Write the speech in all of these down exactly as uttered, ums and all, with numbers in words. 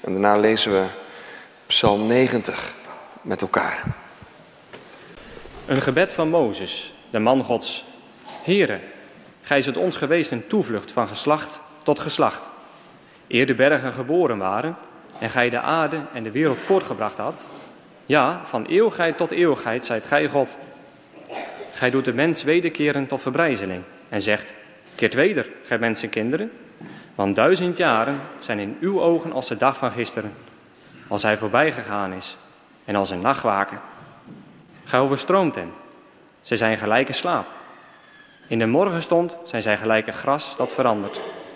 En daarna lezen we Psalm negentig met elkaar. Een gebed van Mozes, de man Gods. Heere, gij zijt ons geweest een toevlucht van geslacht tot geslacht. Eer de bergen geboren waren en gij de aarde en de wereld voortgebracht had. Ja, van eeuwigheid tot eeuwigheid zijt gij God. Gij doet de mens wederkeren tot verbrijzeling en zegt, keert weder, gij mensenkinderen. Want duizend jaren zijn in uw ogen als de dag van gisteren, als hij voorbij gegaan is en als een nachtwaken. Gij overstroomt hen, zij zijn gelijke slaap. In de morgenstond zijn zij gelijke gras dat verandert.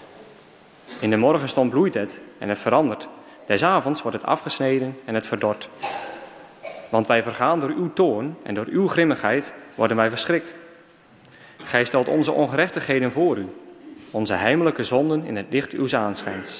In de morgenstond bloeit het en het verandert. Des avonds wordt het afgesneden en het verdort. Want wij vergaan door uw toorn en door uw grimmigheid worden wij verschrikt. Gij stelt onze ongerechtigheden voor u, onze heimelijke zonden in het licht uws aanschijns.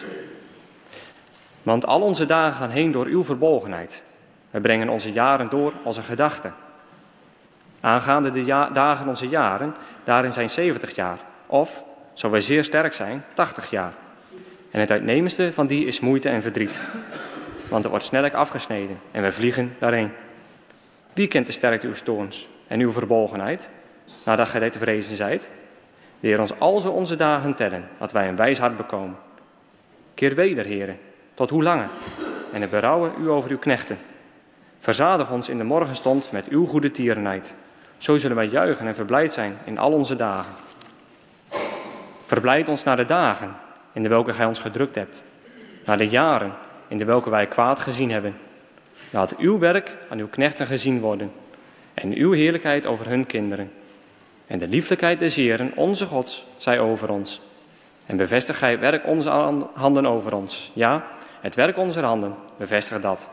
Want al onze dagen gaan heen door uw verbolgenheid. We brengen onze jaren door als een gedachte. Aangaande de ja- dagen onze jaren, daarin zijn zeventig jaar. Of, zo wij zeer sterk zijn, tachtig jaar. En het uitnemendste van die is moeite en verdriet. Want er wordt snellijk afgesneden en we vliegen daarheen. Wie kent de sterkte uw toorns en uw verbolgenheid, nadat gij te vrezen zijt? Leer ons al zo onze dagen tellen, dat wij een wijs hart bekomen. Keer weder, heren, tot hoe lange? En het berouwen u over uw knechten. Verzadig ons in de morgenstond met uw goede tierenheid. Zo zullen wij juichen en verblijd zijn in al onze dagen. Verblijd ons naar de dagen in de welke gij ons gedrukt hebt. Naar de jaren in de welke wij kwaad gezien hebben. Laat uw werk aan uw knechten gezien worden. En uw heerlijkheid over hun kinderen. En de lieflijkheid des Heeren, onze Gods, zij over ons. En bevestig gij het werk onze handen over ons. Ja, het werk onze handen, bevestig dat.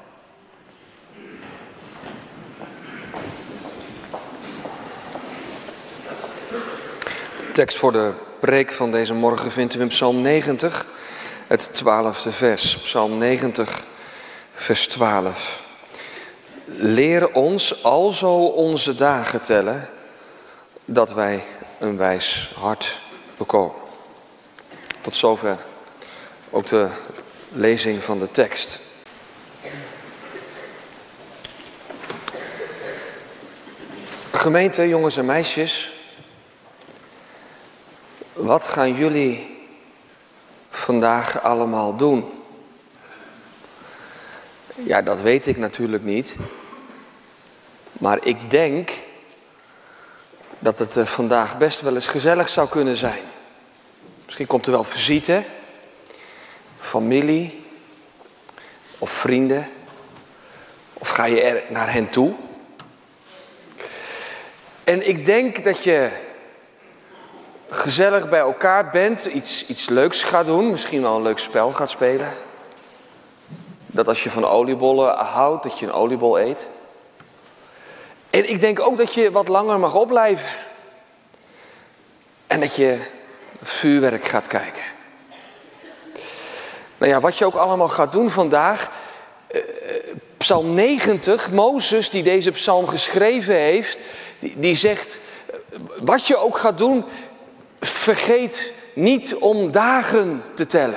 De tekst voor de preek van deze morgen vindt u in Psalm negentig, het twaalfde vers. Psalm negentig, vers twaalf. Leer ons alzo onze dagen tellen, dat wij een wijs hart bekomen. Tot zover ook de lezing van de tekst. Gemeente, jongens en meisjes, wat gaan jullie vandaag allemaal doen? Ja, dat weet ik natuurlijk niet. Maar ik denk dat het vandaag best wel eens gezellig zou kunnen zijn. Misschien komt er wel visite, familie of vrienden. Of ga je er naar hen toe. En ik denk dat je gezellig bij elkaar bent, iets, iets leuks gaat doen, misschien wel een leuk spel gaat spelen. Dat als je van oliebollen houdt, dat je een oliebol eet. En ik denk ook dat je wat langer mag opblijven. En dat je vuurwerk gaat kijken. Nou ja, wat je ook allemaal gaat doen vandaag. Uh, Psalm negentig, Mozes die deze psalm geschreven heeft, die, die zegt, wat je ook gaat doen, vergeet niet om dagen te tellen.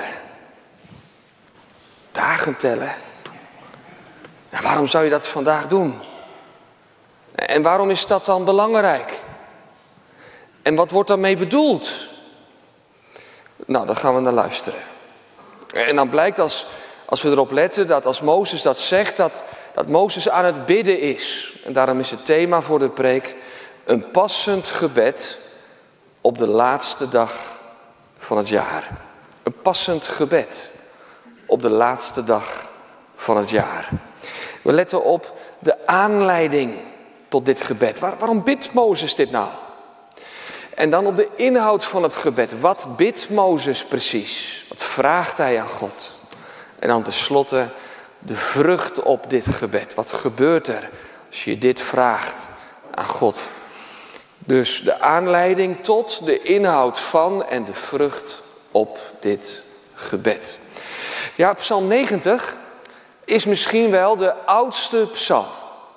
Dagen tellen? Ja, waarom zou je dat vandaag doen? En waarom is dat dan belangrijk? En wat wordt daarmee bedoeld? Nou, daar gaan we naar luisteren. En dan blijkt als, als we erop letten dat als Mozes dat zegt, dat, dat Mozes aan het bidden is. En daarom is het thema voor de preek een passend gebed op de laatste dag van het jaar. Een passend gebed op de laatste dag van het jaar. We letten op de aanleiding tot dit gebed. Waar, waarom bidt Mozes dit nou? En dan op de inhoud van het gebed. Wat bidt Mozes precies? Wat vraagt hij aan God? En dan tenslotte de vrucht op dit gebed. Wat gebeurt er als je dit vraagt aan God? Dus de aanleiding tot, de inhoud van en de vrucht op dit gebed. Ja, Psalm negentig is misschien wel de oudste psalm.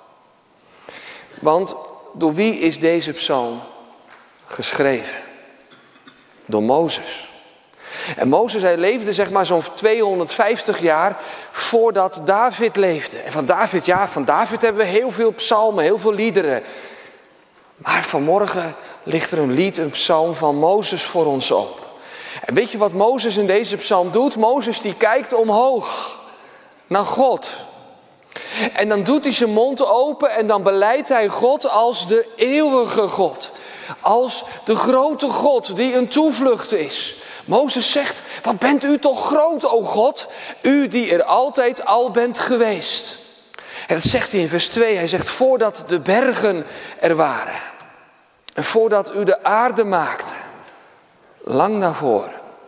Want door wie is deze psalm geschreven? Door Mozes. En Mozes, hij leefde zeg maar zo'n tweehonderdvijftig jaar voordat David leefde. En van David, ja, van David hebben we heel veel psalmen, heel veel liederen. Maar vanmorgen ligt er een lied, een psalm van Mozes voor ons open. En weet je wat Mozes in deze psalm doet? Mozes die kijkt omhoog naar God. En dan doet hij zijn mond open en dan beleidt hij God als de eeuwige God. Als de grote God die een toevlucht is. Mozes zegt, wat bent u toch groot, o God, u die er altijd al bent geweest. En dat zegt hij in vers twee, hij zegt, voordat de bergen er waren. En voordat u de aarde maakte, lang daarvoor,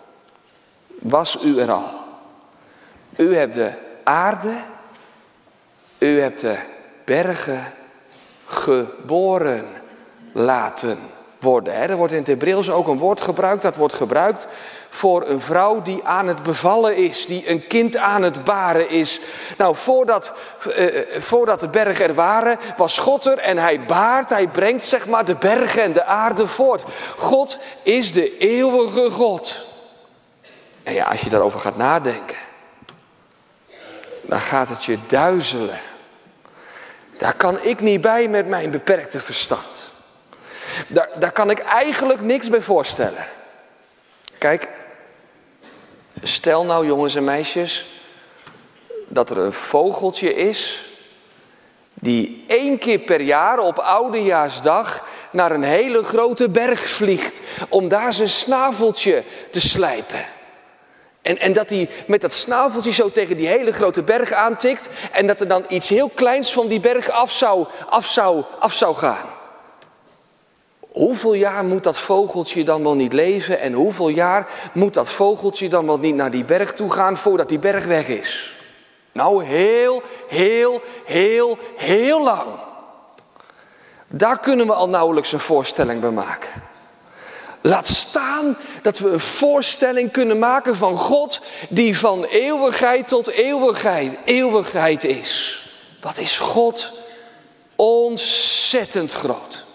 was u er al. U hebt de aarde, u hebt de bergen geboren laten worden. Er wordt in het Hebreeuws ook een woord gebruikt, dat wordt gebruikt voor een vrouw die aan het bevallen is, die een kind aan het baren is. Nou, voordat, uh, voordat de bergen er waren, was God er en hij baart, hij brengt zeg maar de bergen en de aarde voort. God is de eeuwige God. En ja, als je daarover gaat nadenken, dan gaat het je duizelen. Daar kan ik niet bij met mijn beperkte verstand. Daar, daar kan ik eigenlijk niks bij voorstellen. Kijk, stel nou jongens en meisjes, dat er een vogeltje is die één keer per jaar op Oudejaarsdag naar een hele grote berg vliegt om daar zijn snaveltje te slijpen. En, en dat hij met dat snaveltje zo tegen die hele grote berg aantikt en dat er dan iets heel kleins van die berg af zou, af zou, af zou gaan. Hoeveel jaar moet dat vogeltje dan wel niet leven en hoeveel jaar moet dat vogeltje dan wel niet naar die berg toe gaan voordat die berg weg is? Nou, heel, heel, heel, heel lang. Daar kunnen we al nauwelijks een voorstelling bij maken. Laat staan dat we een voorstelling kunnen maken van God die van eeuwigheid tot eeuwigheid, eeuwigheid is. Wat is God ontzettend groot.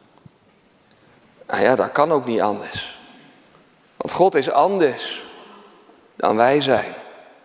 Nou ja, dat kan ook niet anders. Want God is anders dan wij zijn.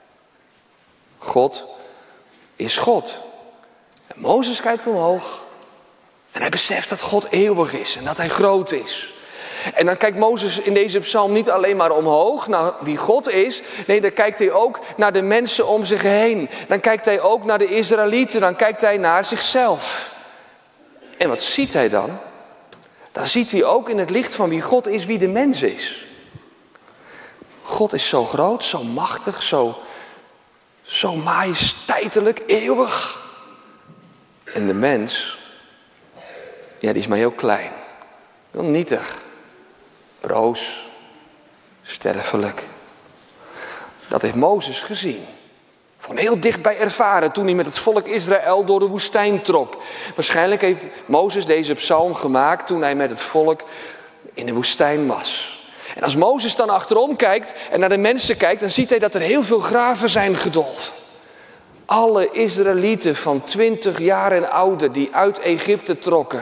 God is God. En Mozes kijkt omhoog en hij beseft dat God eeuwig is en dat hij groot is. En dan kijkt Mozes in deze psalm niet alleen maar omhoog naar wie God is. Nee, dan kijkt hij ook naar de mensen om zich heen. Dan kijkt hij ook naar de Israëlieten. Dan kijkt hij naar zichzelf. En wat ziet hij dan? Dan ziet hij ook in het licht van wie God is, wie de mens is. God is zo groot, zo machtig, zo, zo majesteitelijk, eeuwig. En de mens, ja, die is maar heel klein. Heel nietig. Broos, sterfelijk. Dat heeft Mozes gezien. Van heel dichtbij ervaren toen hij met het volk Israël door de woestijn trok. Waarschijnlijk heeft Mozes deze psalm gemaakt toen hij met het volk in de woestijn was. En als Mozes dan achterom kijkt en naar de mensen kijkt, dan ziet hij dat er heel veel graven zijn gedolven. Alle Israëlieten van twintig jaar en ouder die uit Egypte trokken.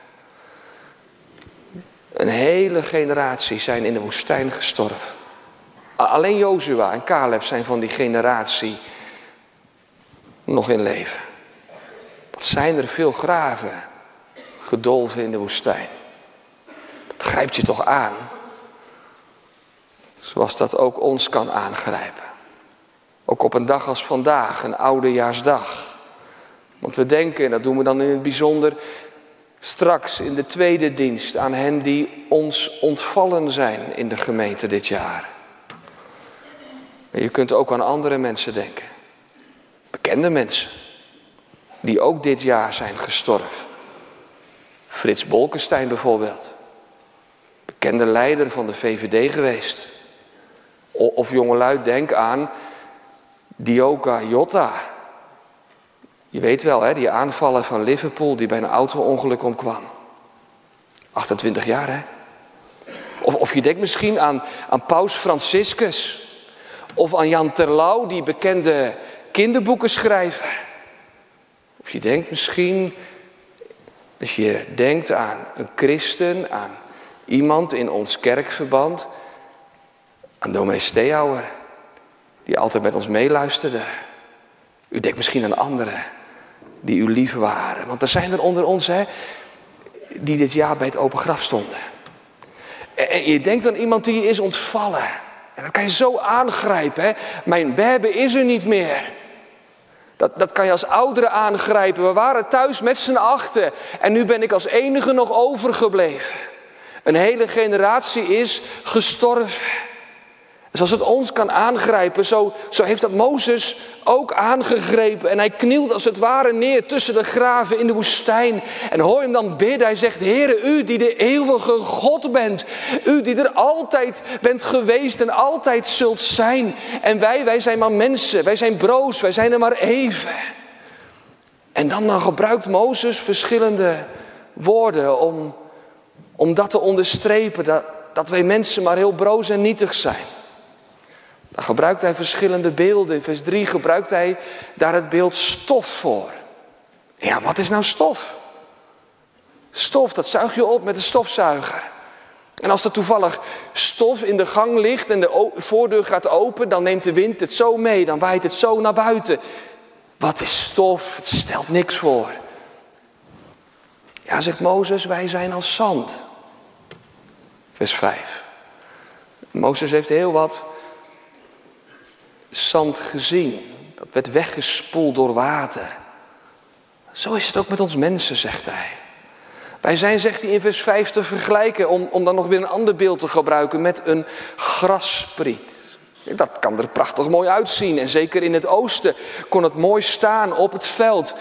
Een hele generatie zijn in de woestijn gestorven. Alleen Jozua en Caleb zijn van die generatie nog in leven. Wat zijn er veel graven gedolven in de woestijn. Dat grijpt je toch aan. Zoals dat ook ons kan aangrijpen. Ook op een dag als vandaag, een oudejaarsdag. Want we denken, en dat doen we dan in het bijzonder straks in de tweede dienst, aan hen die ons ontvallen zijn in de gemeente dit jaar. En je kunt ook aan andere mensen denken. Bekende mensen. Die ook dit jaar zijn gestorven. Frits Bolkestein bijvoorbeeld. Bekende leider van de V V D geweest. Of jongelui, denk aan Dioka Jota. Je weet wel, hè, die aanvallen van Liverpool die bij een auto-ongeluk omkwam. achtentwintig jaar, hè. Of, of je denkt misschien aan, aan Paus Franciscus. Of aan Jan Terlouw, die bekende kinderboekenschrijver. Of je denkt misschien, als je denkt aan een christen, aan iemand in ons kerkverband, Aan dominee Steehouwer, die altijd met ons meeluisterde. U denkt misschien aan anderen die u lief waren. Want er zijn er onder ons, hè, die dit jaar bij het open graf stonden. En je denkt aan iemand die je is ontvallen. En dat kan je zo aangrijpen. Hè? Mijn bebe is er niet meer. Dat, dat kan je als oudere aangrijpen. We waren thuis met z'n achten. En nu ben ik als enige nog overgebleven. Een hele generatie is gestorven. Dus als het ons kan aangrijpen, zo, zo heeft dat Mozes ook aangegrepen. En hij knielt als het ware neer tussen de graven in de woestijn. En hoor hem dan bidden. Hij zegt, Heere, u die de eeuwige God bent. U die er altijd bent geweest en altijd zult zijn. En wij, wij zijn maar mensen. Wij zijn broos. Wij zijn er maar even. En dan, dan gebruikt Mozes verschillende woorden om, om dat te onderstrepen. Dat, dat wij mensen maar heel broos en nietig zijn. Dan gebruikt hij verschillende beelden. In vers drie gebruikt hij daar het beeld stof voor. Ja, wat is nou stof? Stof, dat zuig je op met een stofzuiger. En als er toevallig stof in de gang ligt en de voordeur gaat open, dan neemt de wind het zo mee, dan waait het zo naar buiten. Wat is stof? Het stelt niks voor. Ja, zegt Mozes, wij zijn als zand. Vers vijf. Mozes heeft heel wat zand gezien. Dat werd weggespoeld door water. Zo is het ook met ons mensen, zegt hij. Wij zijn, zegt hij in vers vijf, te vergelijken, om, om dan nog weer een ander beeld te gebruiken, met een grasspriet. Dat kan er prachtig mooi uitzien. En zeker in het oosten kon het mooi staan op het veld.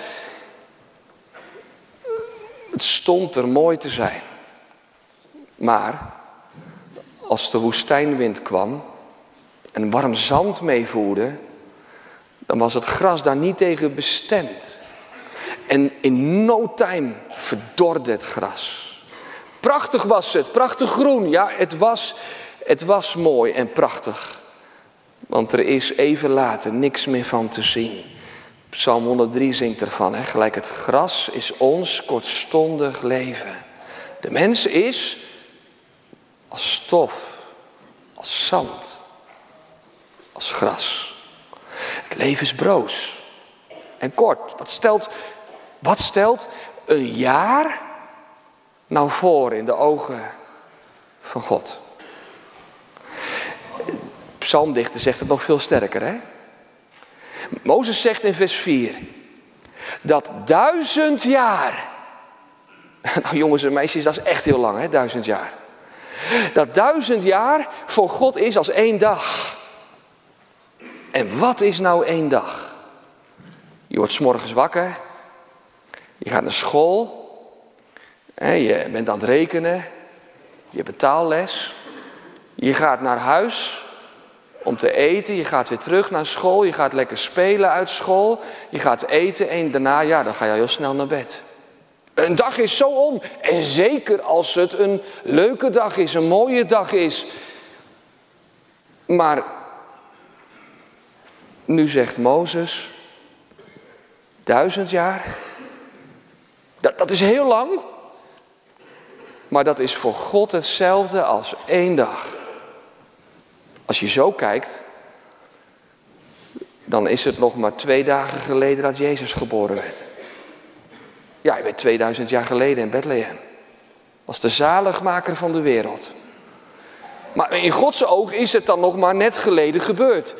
Het stond er mooi te zijn. Maar als de woestijnwind kwam en warm zand meevoerde, dan was het gras daar niet tegen bestemd. En in no time verdorde het gras. Prachtig was het, prachtig groen. Ja, het was, het was mooi en prachtig. Want er is even later niks meer van te zien. Psalm honderddrie zingt ervan, hè? Gelijk het gras is ons kortstondig leven. De mens is als stof, als zand, als gras. Het leven is broos en kort. Wat stelt, wat stelt een jaar nou voor in de ogen van God? De psalmdichter zegt het nog veel sterker, hè? Mozes zegt in vers vier dat duizend jaar, nou jongens en meisjes, dat is echt heel lang, hè, duizend jaar. Dat duizend jaar voor God is als één dag. En wat is nou één dag? Je wordt 's morgens wakker, je gaat naar school, je bent aan het rekenen, je hebt taalles, je gaat naar huis om te eten, je gaat weer terug naar school, je gaat lekker spelen uit school, je gaat eten en daarna, ja, dan ga je heel snel naar bed. Een dag is zo om. En zeker als het een leuke dag is, een mooie dag is. Maar nu zegt Mozes, duizend jaar, dat, dat is heel lang. Maar dat is voor God hetzelfde als één dag. Als je zo kijkt, dan is het nog maar twee dagen geleden dat Jezus geboren werd. Ja, hij werd tweeduizend jaar geleden in Bethlehem. Als de zaligmaker van de wereld. Maar in Gods oog is het dan nog maar net geleden gebeurd.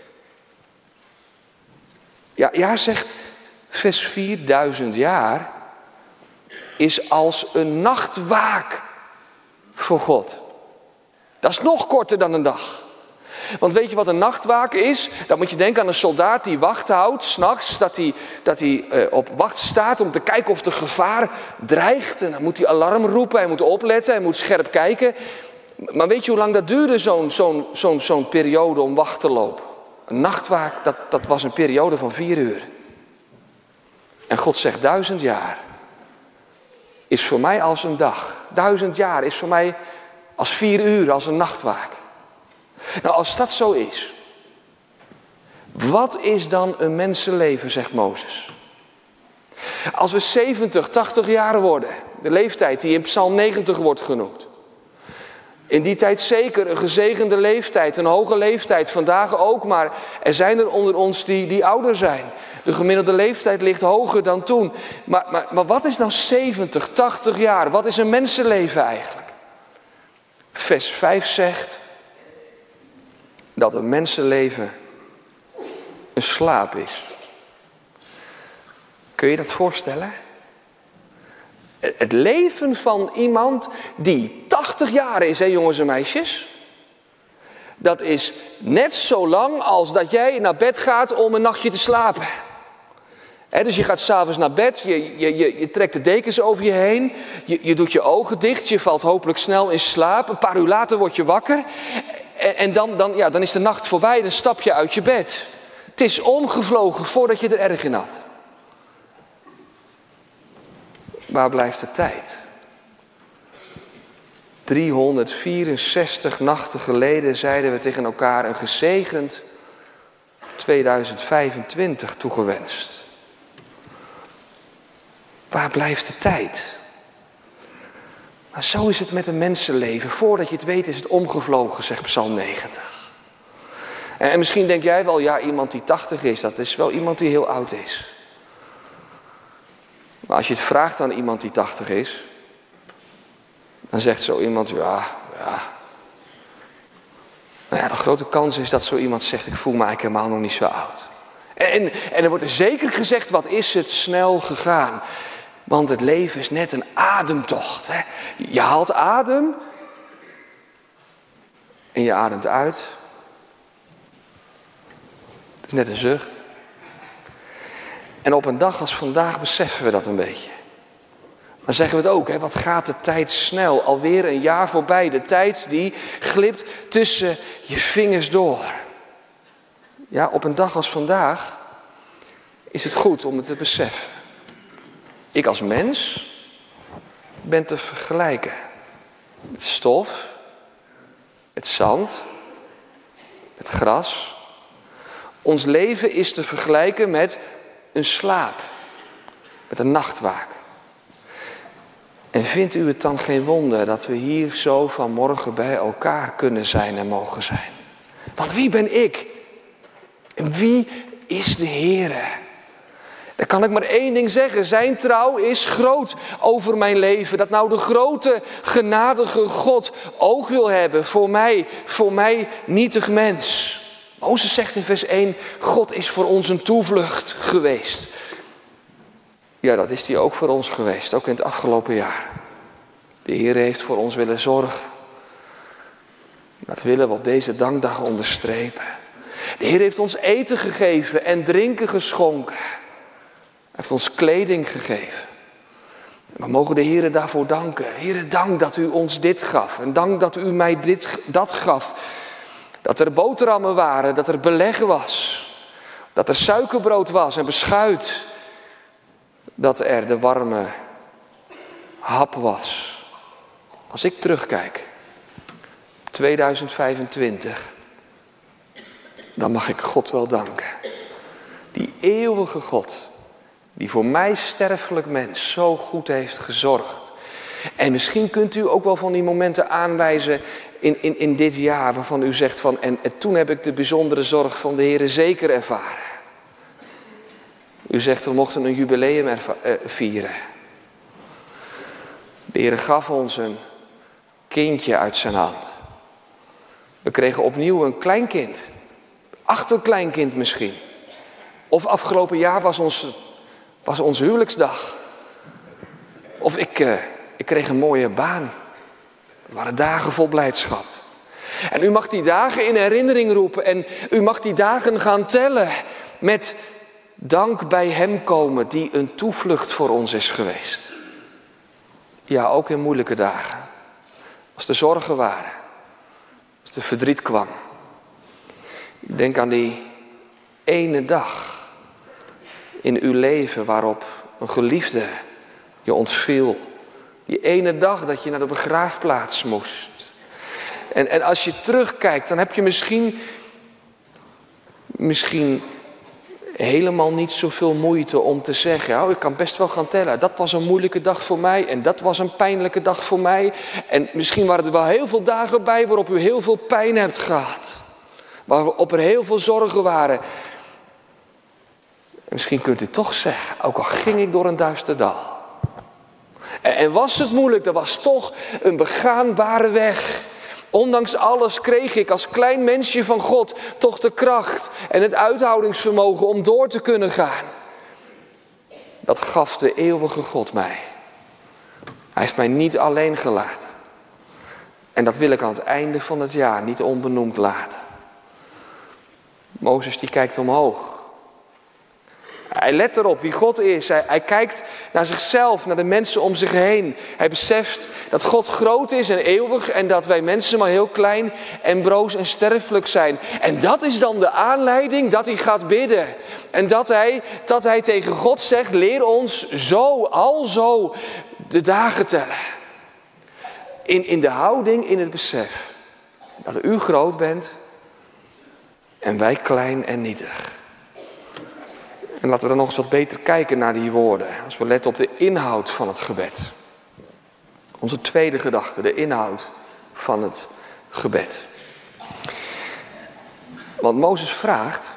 Ja, ja zegt vers vier, duizend jaar is als een nachtwaak voor God. Dat is nog korter dan een dag. Want weet je wat een nachtwaak is? Dan moet je denken aan een soldaat die wacht houdt, 's nachts, dat hij, dat hij uh, op wacht staat om te kijken of er gevaar dreigt. En dan moet hij alarm roepen, hij moet opletten, hij moet scherp kijken. Maar weet je hoe lang dat duurde, zo'n, zo'n, zo'n, zo'n periode om wacht te lopen? Een nachtwaak, dat, dat was een periode van vier uur. En God zegt, duizend jaar is voor mij als een dag. Duizend jaar is voor mij als vier uur, als een nachtwaak. Nou, als dat zo is, wat is dan een mensenleven, zegt Mozes? Als we zeventig, tachtig jaar worden, de leeftijd die in Psalm negentig wordt genoemd, In die tijd zeker een gezegende leeftijd, een hoge leeftijd, vandaag ook, maar er zijn er onder ons die, die ouder zijn. De gemiddelde leeftijd ligt hoger dan toen. Maar, maar, maar wat is nou zeventig, tachtig jaar? Wat is een mensenleven eigenlijk? Vers vijf zegt dat een mensenleven een slaap is. Kun je dat voorstellen? Het leven van iemand die tachtig jaar is, hè jongens en meisjes. Dat is net zo lang als dat jij naar bed gaat om een nachtje te slapen. He, dus je gaat 's avonds naar bed, je, je, je, je trekt de dekens over je heen. Je, je doet je ogen dicht, je valt hopelijk snel in slaap. Een paar uur later word je wakker. En, en dan, dan, ja, dan is de nacht voorbij, dan stap je uit je bed. Het is omgevlogen voordat je er erg in had. Waar blijft de tijd? driehonderdvierenzestig nachten geleden zeiden we tegen elkaar een gezegend tweeduizend vijfentwintig toegewenst. Waar blijft de tijd? Maar zo is het met een mensenleven. Voordat je het weet is het omgevlogen, zegt Psalm negentig. En misschien denk jij wel, ja, iemand die tachtig is, dat is wel iemand die heel oud is. Maar als je het vraagt aan iemand die tachtig is, dan zegt zo iemand, ja, ja. Nou ja, de grote kans is dat zo iemand zegt, ik voel me eigenlijk helemaal nog niet zo oud. En, en er wordt er zeker gezegd, wat is het snel gegaan. Want het leven is net een ademtocht. Hè? Je haalt adem en je ademt uit. Het is net een zucht. En op een dag als vandaag beseffen we dat een beetje. Dan zeggen we het ook, hè? Wat gaat de tijd snel. Alweer een jaar voorbij. De tijd die glipt tussen je vingers door. Ja, op een dag als vandaag is het goed om het te beseffen. Ik als mens ben te vergelijken met stof, met zand, met gras. Ons leven is te vergelijken met een slaap, met een nachtwaak. En vindt u het dan geen wonder dat we hier zo vanmorgen bij elkaar kunnen zijn en mogen zijn? Want wie ben ik? En wie is de Heere? Dan kan ik maar één ding zeggen. Zijn trouw is groot over mijn leven. Dat nou de grote, genadige God oog wil hebben voor mij, voor mij nietig mens. Mozes zegt in vers één, God is voor ons een toevlucht geweest. Ja, dat is hij ook voor ons geweest, ook in het afgelopen jaar. De Heer heeft voor ons willen zorgen. Dat willen we op deze dankdag onderstrepen. De Heer heeft ons eten gegeven en drinken geschonken. Hij heeft ons kleding gegeven. We mogen de Heer daarvoor danken. Heer, dank dat u ons dit gaf. En dank dat u mij dit, dat gaf. Dat er boterhammen waren, dat er beleg was. Dat er suikerbrood was en beschuit. Dat er de warme hap was. Als ik terugkijk, tweeduizend vijfentwintig, dan mag ik God wel danken. Die eeuwige God, die voor mij sterfelijk mens zo goed heeft gezorgd. En misschien kunt u ook wel van die momenten aanwijzen in, in, in dit jaar waarvan u zegt van, en, en toen heb ik de bijzondere zorg van de Heer zeker ervaren. U zegt, we mochten een jubileum erva- eh, vieren. De Heer gaf ons een kindje uit zijn hand. We kregen opnieuw een kleinkind. Achterkleinkind misschien. Of afgelopen jaar was ons, was onze huwelijksdag. Of ik, uh, ik kreeg een mooie baan. Het waren dagen vol blijdschap. En u mag die dagen in herinnering roepen. En u mag die dagen gaan tellen. Met dank bij hem komen die een toevlucht voor ons is geweest. Ja, ook in moeilijke dagen. Als er zorgen waren. Als er verdriet kwam. Denk aan die ene dag in uw leven waarop een geliefde je ontviel. Die ene dag dat je naar de begraafplaats moest. En, en als je terugkijkt, dan heb je misschien, misschien helemaal niet zoveel moeite om te zeggen, oh, ik kan best wel gaan tellen. Dat was een moeilijke dag voor mij en dat was een pijnlijke dag voor mij. En misschien waren er wel heel veel dagen bij waarop u heel veel pijn hebt gehad. Waarop er heel veel zorgen waren. En misschien kunt u toch zeggen, ook al ging ik door een duister dal. En, en was het moeilijk, er was toch een begaanbare weg. Ondanks alles kreeg ik als klein mensje van God toch de kracht en het uithoudingsvermogen om door te kunnen gaan. Dat gaf de eeuwige God mij. Hij heeft mij niet alleen gelaten. En dat wil ik aan het einde van het jaar niet onbenoemd laten. Mozes die kijkt omhoog. Hij let erop wie God is. Hij, hij kijkt naar zichzelf, naar de mensen om zich heen. Hij beseft dat God groot is en eeuwig en dat wij mensen maar heel klein en broos en sterfelijk zijn. En dat is dan de aanleiding dat hij gaat bidden. En dat hij, dat hij tegen God zegt, leer ons zo, alzo de dagen tellen. In, in de houding, in het besef dat u groot bent en wij klein en nietig. En laten we dan nog eens wat beter kijken naar die woorden. Als we letten op de inhoud van het gebed. Onze tweede gedachte, de inhoud van het gebed. Want Mozes vraagt,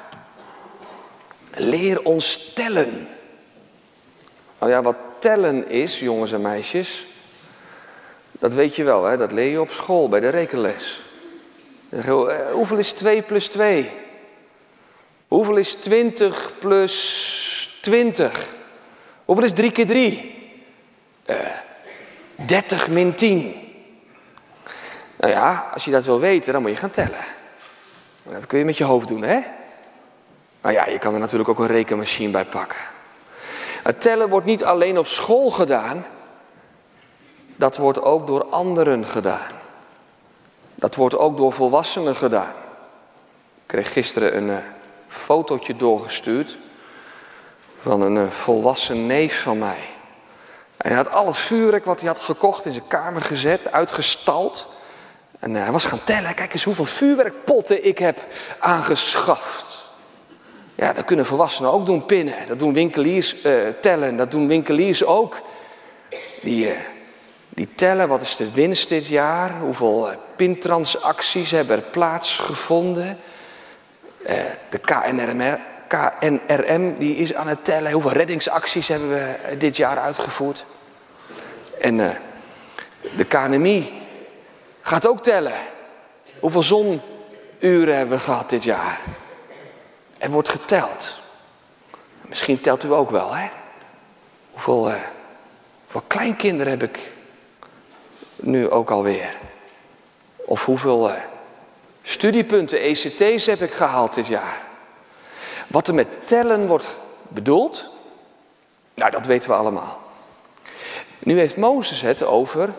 leer ons tellen. Nou ja, wat tellen is, jongens en meisjes, dat weet je wel, hè? Dat leer je op school bij de rekenles. Hoeveel is twee plus twee? Hoeveel is twintig plus twintig? Hoeveel is drie keer drie? Uh, dertig min tien. Nou ja, als je dat wil weten, dan moet je gaan tellen. Dat kun je met je hoofd doen, hè? Nou ja, je kan er natuurlijk ook een rekenmachine bij pakken. Het tellen wordt niet alleen op school gedaan. Dat wordt ook door anderen gedaan. Dat wordt ook door volwassenen gedaan. Ik kreeg gisteren een... Uh, fotootje doorgestuurd van een uh, volwassen neef van mij. En hij had al het vuurwerk wat hij had gekocht in zijn kamer gezet, uitgestald. En uh, hij was gaan tellen, kijk eens hoeveel vuurwerkpotten ik heb aangeschaft. Ja, dat kunnen volwassenen ook doen, pinnen. Dat doen winkeliers uh, tellen, dat doen winkeliers ook. Die, uh, die tellen, wat is de winst dit jaar? Hoeveel uh, pintransacties hebben er plaatsgevonden? Uh, de K N R M, K N R M die is aan het tellen. Hoeveel reddingsacties hebben we dit jaar uitgevoerd? En uh, de K N M I gaat ook tellen. Hoeveel zonuren hebben we gehad dit jaar? Er wordt geteld. Misschien telt u ook wel, hè? Hoeveel, uh, hoeveel kleinkinderen heb ik nu ook alweer? Of hoeveel... Uh, studiepunten, E C T's heb ik gehaald dit jaar. Wat er met tellen wordt bedoeld, nou dat weten we allemaal. Nu heeft Mozes het over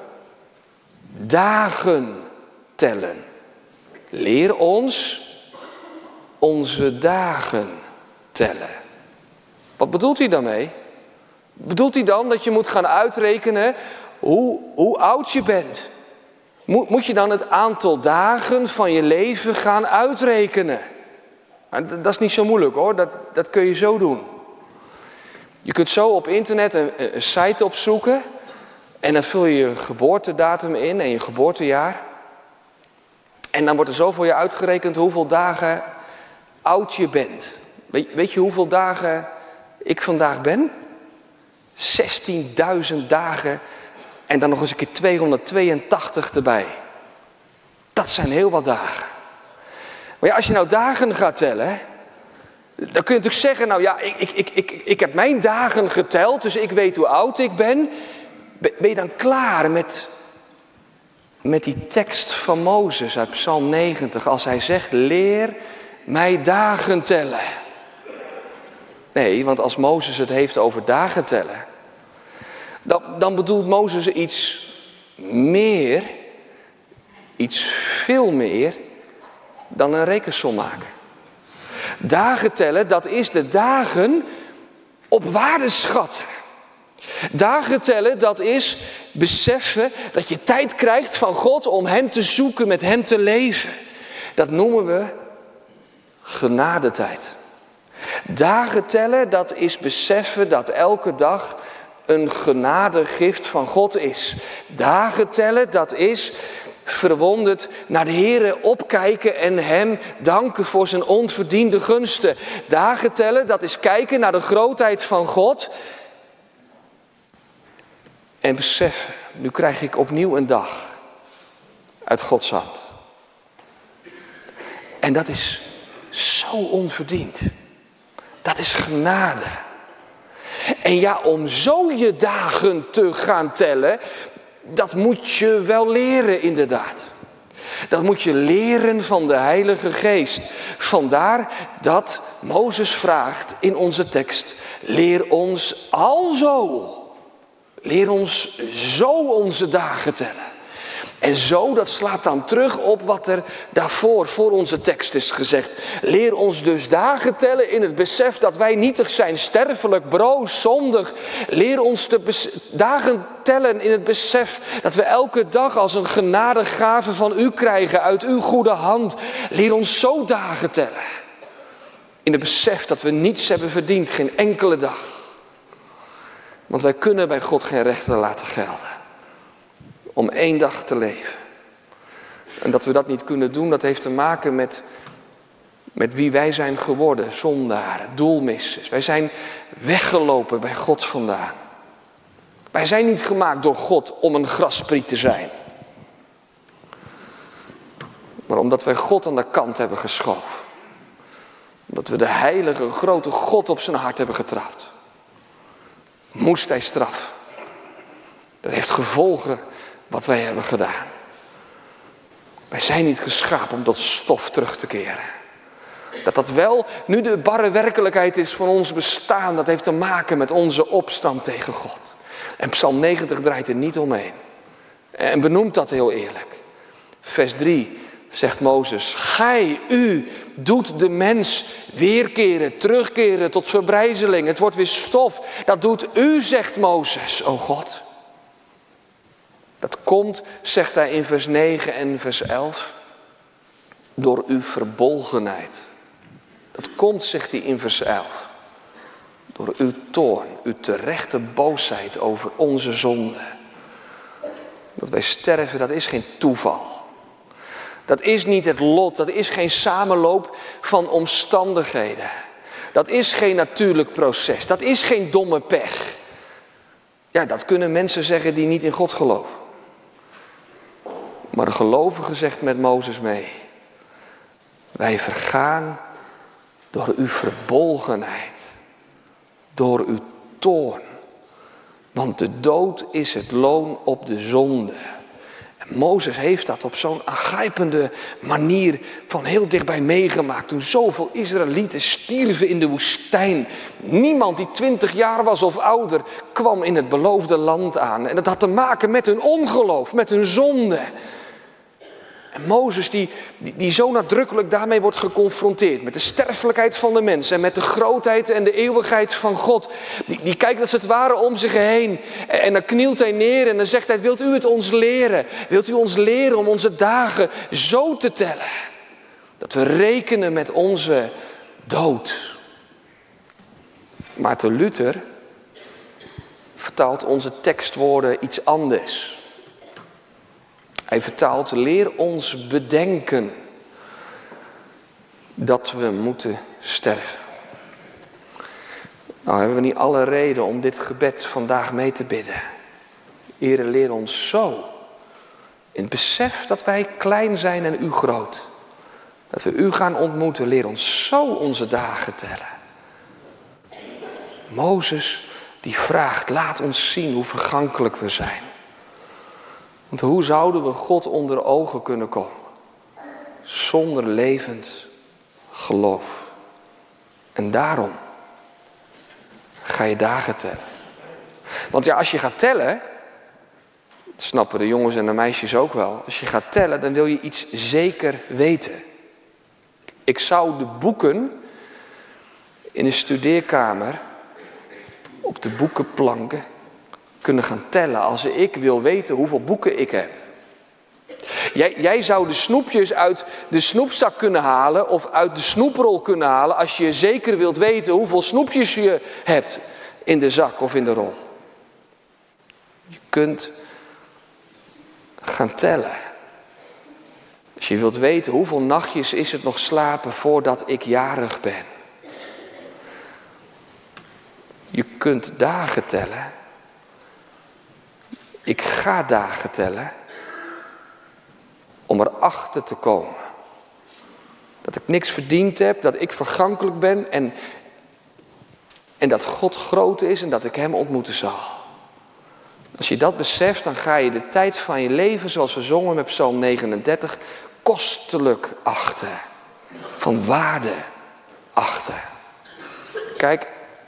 dagen tellen. Leer ons onze dagen tellen. Wat bedoelt hij daarmee? Bedoelt hij dan dat je moet gaan uitrekenen hoe, hoe oud je bent? Moet, moet je dan het aantal dagen van je leven gaan uitrekenen? Dat is niet zo moeilijk hoor, dat, dat kun je zo doen. Je kunt zo op internet een, een site opzoeken en dan vul je je geboortedatum in en je geboortejaar. En dan wordt er zo voor je uitgerekend hoeveel dagen oud je bent. Weet, weet je hoeveel dagen ik vandaag ben? zestienduizend dagen en dan nog eens een keer tweehonderdtweeëntachtig erbij. Dat zijn heel wat dagen. Maar ja, als je nou dagen gaat tellen, dan kun je natuurlijk zeggen, nou ja, ik, ik, ik, ik, ik heb mijn dagen geteld, dus ik weet hoe oud ik ben. Ben je dan klaar met, met die tekst van Mozes uit Psalm negentig, als hij zegt, leer mij dagen tellen. Nee, want als Mozes het heeft over dagen tellen, dan, dan bedoelt Mozes iets meer, iets veel meer dan een rekensom maken. Dagen tellen, dat is de dagen op waarde schatten. Dagen tellen, dat is beseffen dat je tijd krijgt van God om hem te zoeken, met hem te leven. Dat noemen we genadetijd. Dagen tellen, dat is beseffen dat elke dag een genadegift van God is. Dagen tellen, dat is verwonderd naar de Heere opkijken en hem danken voor zijn onverdiende gunsten. Dagen tellen, dat is kijken naar de grootheid van God. En beseffen, nu krijg ik opnieuw een dag uit Gods hand. En dat is zo onverdiend. Dat is genade. En ja, om zo je dagen te gaan tellen, dat moet je wel leren inderdaad. Dat moet je leren van de Heilige Geest. Vandaar dat Mozes vraagt in onze tekst, leer ons alzo. Leer ons zo onze dagen tellen. En zo, dat slaat dan terug op wat er daarvoor, voor onze tekst is gezegd. Leer ons dus dagen tellen in het besef dat wij nietig zijn, sterfelijk, broos, zondig. Leer ons de bes- dagen tellen in het besef dat we elke dag als een genadegave van u krijgen, uit uw goede hand. Leer ons zo dagen tellen. In het besef dat we niets hebben verdiend, geen enkele dag. Want wij kunnen bij God geen rechten laten gelden. Om één dag te leven. En dat we dat niet kunnen doen, dat heeft te maken met, met wie wij zijn geworden. Zondaren, doelmissers. Wij zijn weggelopen bij God vandaan. Wij zijn niet gemaakt door God om een graspriet te zijn. Maar omdat wij God aan de kant hebben geschoven. Omdat we de heilige, grote God op zijn hart hebben getrapt. Moest hij straffen. Dat heeft gevolgen wat wij hebben gedaan. Wij zijn niet geschapen om tot stof terug te keren. Dat dat wel nu de barre werkelijkheid is van ons bestaan. Dat heeft te maken met onze opstand tegen God. En Psalm negentig draait er niet omheen. En benoemt dat heel eerlijk. Vers drie zegt Mozes. Gij, u, doet de mens weerkeren, terugkeren tot verbrijzeling. Het wordt weer stof. Dat doet u, zegt Mozes, o God. Dat komt, zegt hij in vers negen en vers elf, door uw verbolgenheid. Dat komt, zegt hij in vers elf, door uw toorn, uw terechte boosheid over onze zonde. Dat wij sterven, dat is geen toeval. Dat is niet het lot, dat is geen samenloop van omstandigheden. Dat is geen natuurlijk proces, dat is geen domme pech. Ja, dat kunnen mensen zeggen die niet in God geloven. Maar de gelovige zegt met Mozes mee. Wij vergaan door uw verbolgenheid. Door uw toorn. Want de dood is het loon op de zonde. En Mozes heeft dat op zo'n aangrijpende manier van heel dichtbij meegemaakt. Toen zoveel Israëlieten stierven in de woestijn. Niemand die twintig jaar was of ouder kwam in het beloofde land aan. En dat had te maken met hun ongeloof, met hun zonde. En Mozes die, die, die zo nadrukkelijk daarmee wordt geconfronteerd. Met de sterfelijkheid van de mens en met de grootheid en de eeuwigheid van God. Die, die kijkt als het ware om zich heen. En, en dan knielt hij neer en dan zegt hij, wilt u het ons leren? Wilt u ons leren om onze dagen zo te tellen? Dat we rekenen met onze dood. Maarten Luther vertaalt onze tekstwoorden iets anders. Hij vertaalt, leer ons bedenken dat we moeten sterven. Nou hebben we niet alle reden om dit gebed vandaag mee te bidden. Heere, leer ons zo, in het besef dat wij klein zijn en u groot. Dat we u gaan ontmoeten, leer ons zo onze dagen tellen. Mozes die vraagt, laat ons zien hoe vergankelijk we zijn. Want hoe zouden we God onder ogen kunnen komen? Zonder levend geloof. En daarom ga je dagen tellen. Want ja, als je gaat tellen, dat snappen de jongens en de meisjes ook wel. Als je gaat tellen, dan wil je iets zeker weten. Ik zou de boeken in de studeerkamer op de boekenplanken kunnen gaan tellen als ik wil weten hoeveel boeken ik heb. Jij, jij zou de snoepjes uit de snoepzak kunnen halen of uit de snoeprol kunnen halen als je zeker wilt weten hoeveel snoepjes je hebt in de zak of in de rol. Je kunt gaan tellen. Als je wilt weten hoeveel nachtjes is het nog slapen voordat ik jarig ben. Je kunt dagen tellen. Ik ga dagen tellen. Om erachter te komen. Dat ik niks verdiend heb, dat ik vergankelijk ben en, en dat God groot is en dat ik hem ontmoeten zal. Als je dat beseft, dan ga je de tijd van je leven, zoals we zongen met Psalm negenendertig, kostelijk achten. Van waarde achten. Kijk,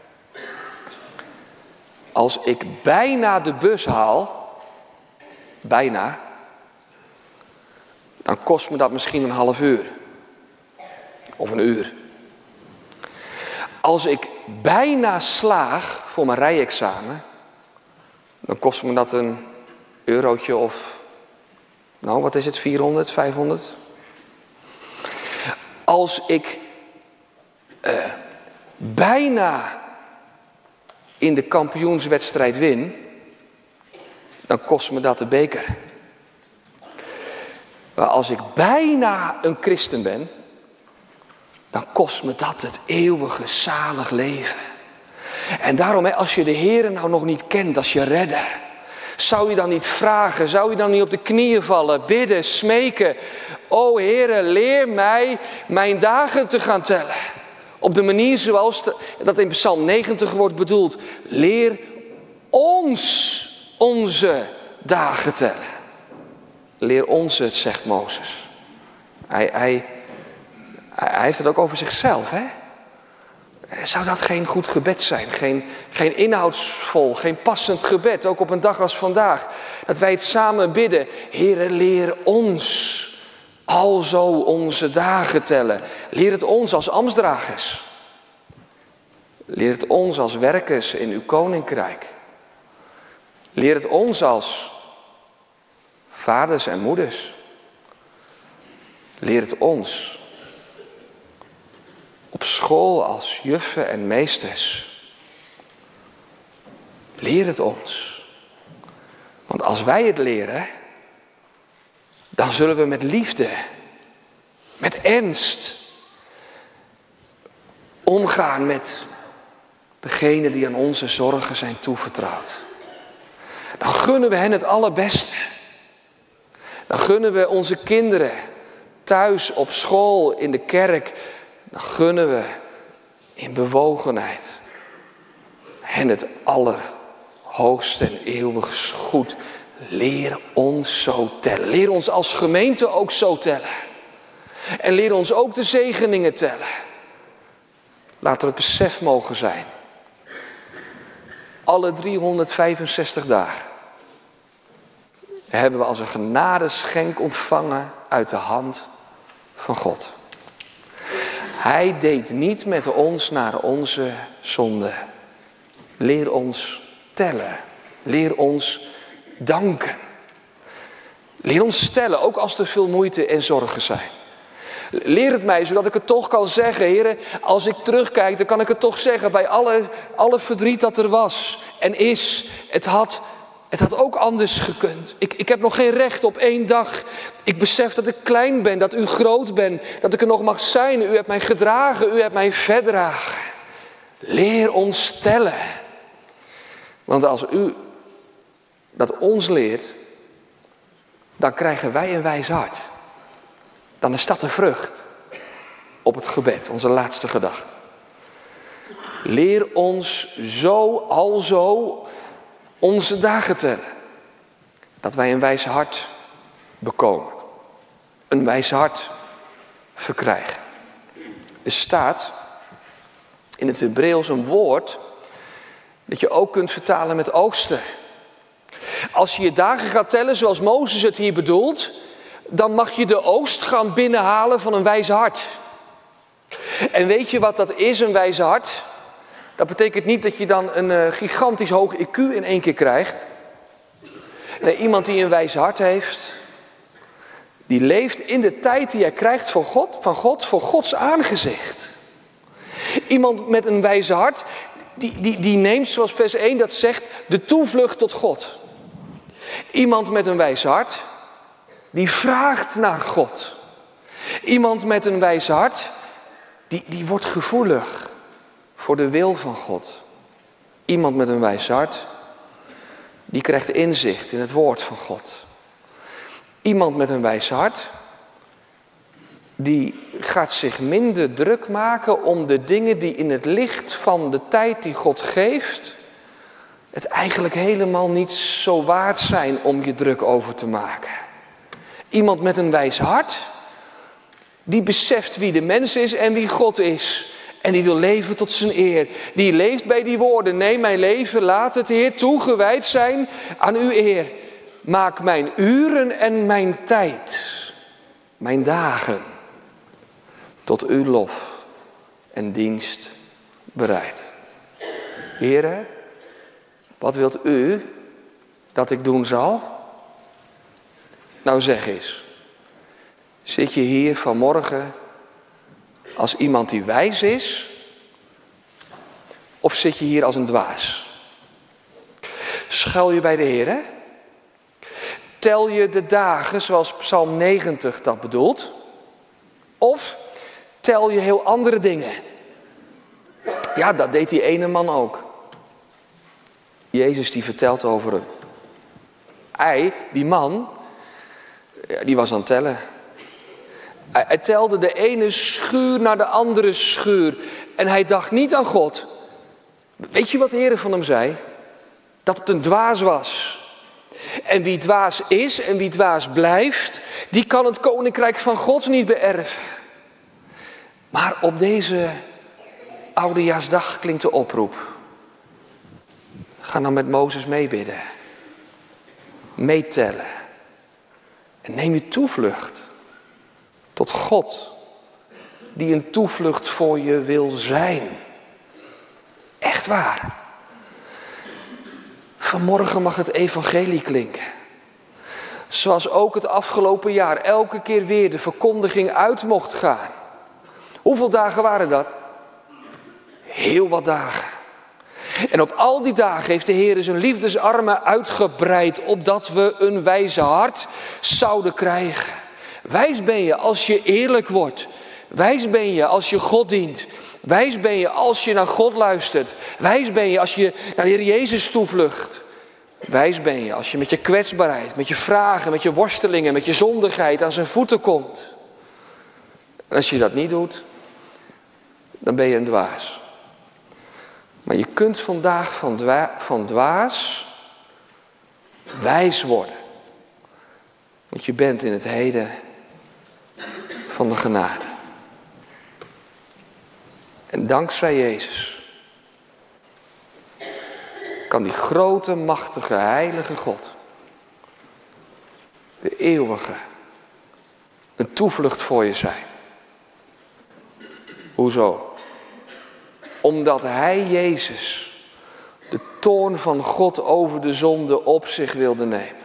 als ik bijna de bus haal, bijna, dan kost me dat misschien een half uur. Of een uur. Als ik bijna slaag voor mijn rijexamen, dan kost me dat een eurotje of, nou wat is het, vierhonderd, vijfhonderd? Als ik uh, bijna in de kampioenswedstrijd win, dan kost me dat de beker. Maar als ik bijna een christen ben, dan kost me dat het eeuwige zalig leven. En daarom, als je de Heere nou nog niet kent als je redder, zou je dan niet vragen, zou je dan niet op de knieën vallen, bidden, smeken. O Heere, leer mij mijn dagen te gaan tellen. Op de manier zoals dat in Psalm negentig wordt bedoeld. Leer ons onze dagen tellen. Leer ons het, zegt Mozes. Hij, hij, hij heeft het ook over zichzelf, hè? Zou dat geen goed gebed zijn? Geen, geen inhoudsvol, geen passend gebed, ook op een dag als vandaag. Dat wij het samen bidden. Heere, leer ons alzo onze dagen tellen. Leer het ons als ambtsdragers. Leer het ons als werkers in uw koninkrijk. Leer het ons als vaders en moeders. Leer het ons op school als juffen en meesters. Leer het ons. Want als wij het leren, dan zullen we met liefde, met ernst omgaan met degenen die aan onze zorgen zijn toevertrouwd. Dan gunnen we hen het allerbeste. Dan gunnen we onze kinderen thuis, op school, in de kerk. Dan gunnen we in bewogenheid hen het allerhoogste en eeuwig goed. Leer ons zo tellen. Leer ons als gemeente ook zo tellen. En leer ons ook de zegeningen tellen. Laat er het besef mogen zijn. Alle driehonderdvijfenzestig dagen hebben we als een genadeschenk ontvangen uit de hand van God. Hij deed niet met ons naar onze zonde. Leer ons tellen. Leer ons danken. Leer ons stellen, ook als er veel moeite en zorgen zijn. Leer het mij, zodat ik het toch kan zeggen. Heren, als ik terugkijk, dan kan ik het toch zeggen. Bij alle, alle verdriet dat er was en is. Het had, het had ook anders gekund. Ik, ik heb nog geen recht op één dag. Ik besef dat ik klein ben, dat u groot bent. Dat ik er nog mag zijn. U hebt mij gedragen, u hebt mij verdragen. Leer ons tellen. Want als u dat ons leert, dan krijgen wij een wijs hart. Dan is dat de vrucht op het gebed, onze laatste gedachte. Leer ons zo, alzo, onze dagen tellen. Dat wij een wijs hart bekomen. Een wijs hart verkrijgen. Er staat in het Hebreeuws een woord dat je ook kunt vertalen met oogsten. Als je je dagen gaat tellen zoals Mozes het hier bedoelt, dan mag je de oogst gaan binnenhalen van een wijs hart. En weet je wat dat is, een wijs hart? Dat betekent niet dat je dan een uh, gigantisch hoog I Q in één keer krijgt. Nee, iemand die een wijs hart heeft, Die leeft in de tijd die hij krijgt van God, van God voor Gods aangezicht. Iemand met een wijze hart, die, die, die neemt, zoals vers één dat zegt, de toevlucht tot God. Iemand met een wijze hart, die vraagt naar God. Iemand met een wijze hart, die, die wordt gevoelig voor de wil van God. Iemand met een wijs hart, die krijgt inzicht in het woord van God. Iemand met een wijs hart, die gaat zich minder druk maken om de dingen die in het licht van de tijd die God geeft, het eigenlijk helemaal niet zo waard zijn om je druk over te maken. Iemand met een wijs hart, die beseft wie de mens is en wie God is. En die wil leven tot zijn eer. Die leeft bij die woorden. Nee, mijn leven, laat het Heer toegewijd zijn aan uw eer. Maak mijn uren en mijn tijd, mijn dagen, tot uw lof en dienst bereid. Heere, wat wilt u dat ik doen zal? Nou zeg eens, zit je hier vanmorgen als iemand die wijs is? Of zit je hier als een dwaas? Schuil je bij de Heer? Tel je de dagen zoals Psalm negentig dat bedoelt? Of tel je heel andere dingen? Ja, dat deed die ene man ook. Jezus die vertelt over hem. Hij, die man, die was aan het tellen. Hij, hij telde de ene schuur naar de andere schuur. En hij dacht niet aan God. Weet je wat de Heer van hem zei? Dat het een dwaas was. En wie dwaas is en wie dwaas blijft, die kan het koninkrijk van God niet beërven. Maar op deze oudejaarsdag klinkt de oproep. Ga dan met Mozes meebidden. Meetellen. En neem je toevlucht tot God, die een toevlucht voor je wil zijn. Echt waar. Vanmorgen mag het evangelie klinken. Zoals ook het afgelopen jaar elke keer weer de verkondiging uit mocht gaan. Hoeveel dagen waren dat? Heel wat dagen. En op al die dagen heeft de Heer zijn liefdesarmen uitgebreid, opdat we een wijze hart zouden krijgen. Wijs ben je als je eerlijk wordt. Wijs ben je als je God dient. Wijs ben je als je naar God luistert. Wijs ben je als je naar de Heer Jezus toevlucht. Wijs ben je als je met je kwetsbaarheid, met je vragen, met je worstelingen, met je zondigheid aan zijn voeten komt. En als je dat niet doet, dan ben je een dwaas. Maar je kunt vandaag van, dwa- van dwaas wijs worden. Want je bent in het heden van de genade. En dankzij Jezus kan die grote, machtige, heilige God, de eeuwige, een toevlucht voor je zijn. Hoezo? Omdat hij, Jezus, de toorn van God over de zonde op zich wilde nemen.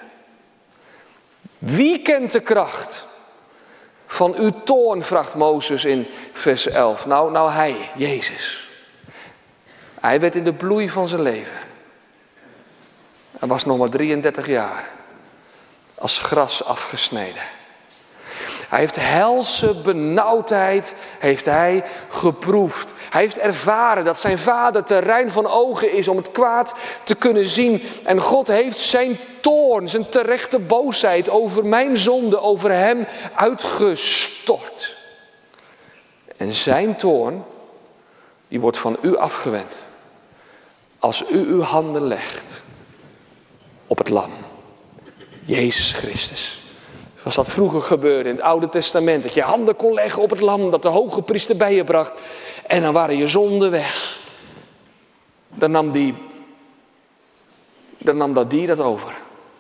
Wie kent de kracht van uw toorn, vraagt Mozes in vers elf. Nou, nou hij, Jezus. Hij werd in de bloei van zijn leven. Hij was nog maar drieëndertig jaar. Als gras afgesneden. Hij heeft helse benauwdheid heeft hij geproefd. Hij heeft ervaren dat zijn vader te rein van ogen is om het kwaad te kunnen zien. En God heeft zijn toorn, zijn terechte boosheid over mijn zonde, over hem uitgestort. En zijn toorn, die wordt van u afgewend. Als u uw handen legt op het lam. Jezus Christus. Zoals dat vroeger gebeurde in het Oude Testament. Dat je handen kon leggen op het lam dat de hoge priester bij je bracht. En dan waren je zonden weg. Dan nam, die, dan nam dat dier dat over.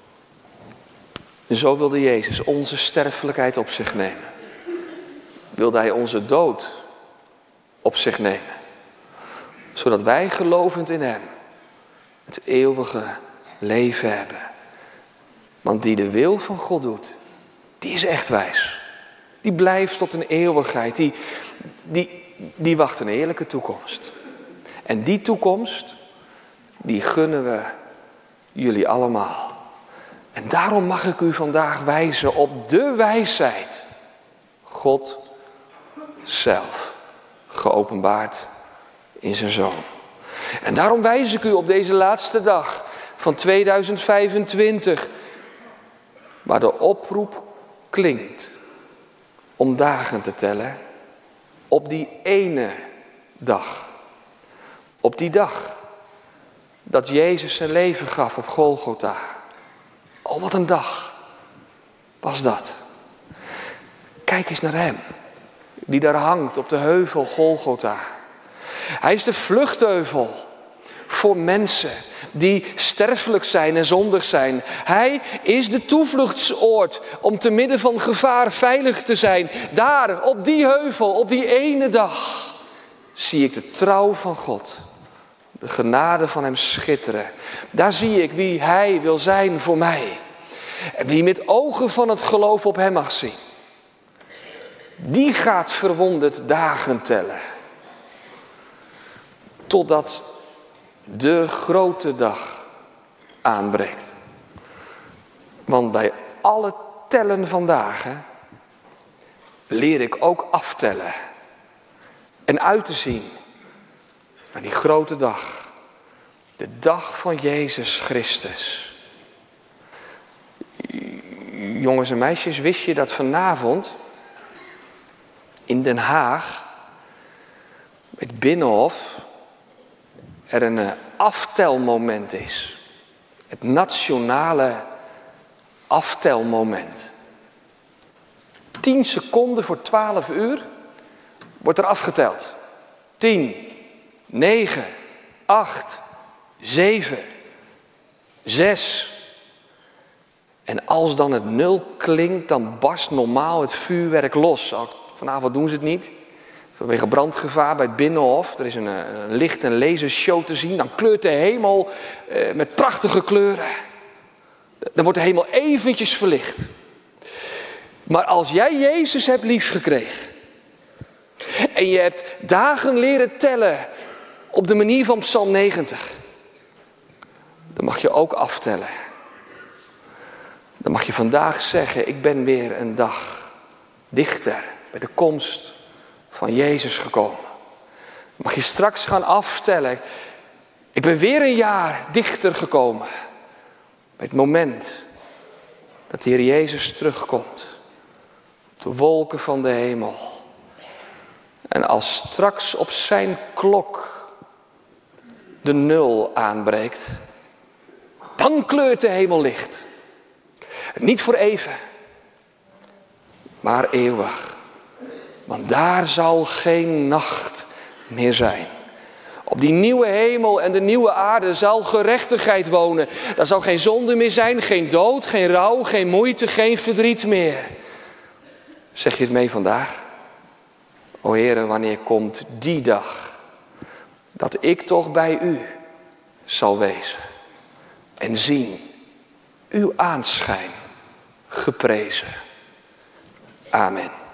En zo wilde Jezus onze sterfelijkheid op zich nemen. Wilde hij onze dood op zich nemen. Zodat wij gelovend in hem het eeuwige leven hebben. Want die de wil van God doet, die is echt wijs. Die blijft tot een eeuwigheid. Die, die, die wacht een heerlijke toekomst. En die toekomst, die gunnen we jullie allemaal. En daarom mag ik u vandaag wijzen op de wijsheid. God zelf, geopenbaard in zijn Zoon. En daarom wijs ik u op deze laatste dag van tweeduizend vijfentwintig, waar de oproep klinkt om dagen te tellen, op die ene dag. Op die dag dat Jezus zijn leven gaf op Golgotha. Oh, wat een dag was dat. Kijk eens naar hem, die daar hangt op de heuvel Golgotha. Hij is de vluchtheuvel voor mensen die sterfelijk zijn en zondig zijn. Hij is de toevluchtsoord om te midden van gevaar veilig te zijn. Daar, op die heuvel, op die ene dag, zie ik de trouw van God. De genade van hem schitteren. Daar zie ik wie hij wil zijn voor mij. En wie met ogen van het geloof op hem mag zien. Die gaat verwonderd dagen tellen. Totdat de grote dag aanbreekt. Want bij alle tellen van dagen leer ik ook aftellen. En uit te zien naar die grote dag. De dag van Jezus Christus. Jongens en meisjes, wist je dat vanavond in Den Haag, het Binnenhof, er een aftelmoment is. Het nationale aftelmoment. Tien seconden voor twaalf uur wordt er afgeteld. Tien, negen, acht, zeven, zes. En als dan het nul klinkt, dan barst normaal het vuurwerk los. Vanavond doen ze het niet. Vanwege brandgevaar bij het Binnenhof. Er is een, een licht- en lasershow te zien. Dan kleurt de hemel eh, met prachtige kleuren. Dan wordt de hemel eventjes verlicht. Maar als jij Jezus hebt liefgekregen. En je hebt dagen leren tellen op de manier van Psalm negentig. Dan mag je ook aftellen. Dan mag je vandaag zeggen, ik ben weer een dag dichter bij de komst van Jezus gekomen. Dan mag je straks gaan aftellen, ik ben weer een jaar dichter gekomen. Bij het moment dat de Heer Jezus terugkomt. Op de wolken van de hemel. En als straks op zijn klok de nul aanbreekt, dan kleurt de hemel licht. Niet voor even, maar eeuwig. Want daar zal geen nacht meer zijn. Op die nieuwe hemel en de nieuwe aarde zal gerechtigheid wonen. Daar zal geen zonde meer zijn, geen dood, geen rouw, geen moeite, geen verdriet meer. Zeg je het mee vandaag? O Heere, wanneer komt die dag dat ik toch bij u zal wezen en zien uw aanschijn geprezen. Amen.